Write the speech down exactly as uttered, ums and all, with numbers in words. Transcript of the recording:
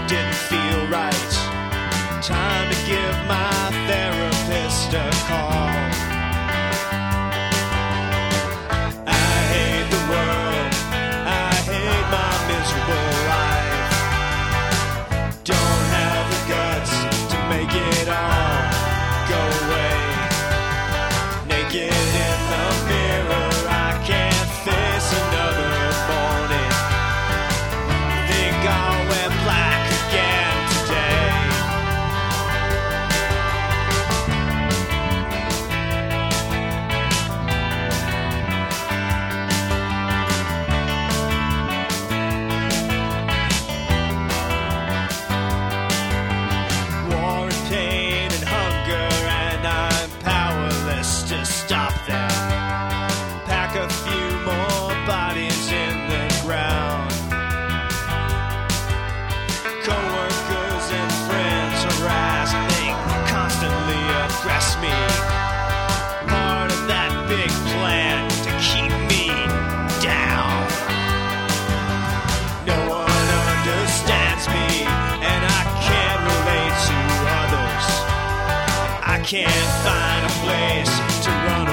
didn't feel right. Time to give my therapist a call. I hate the world, I hate my miserable life. Don't have the guts to make it all go away. Naked in the mirror, I can't face another morning. Think I'll wear black again today. War and pain and hunger, and I'm powerless to stop them. Pack a few more bodies in the ground. Co-workers and friends harass and they constantly oppress me. Part of that big plan to keep me down. No one understands me, and I can't relate to others. I can't find a place to run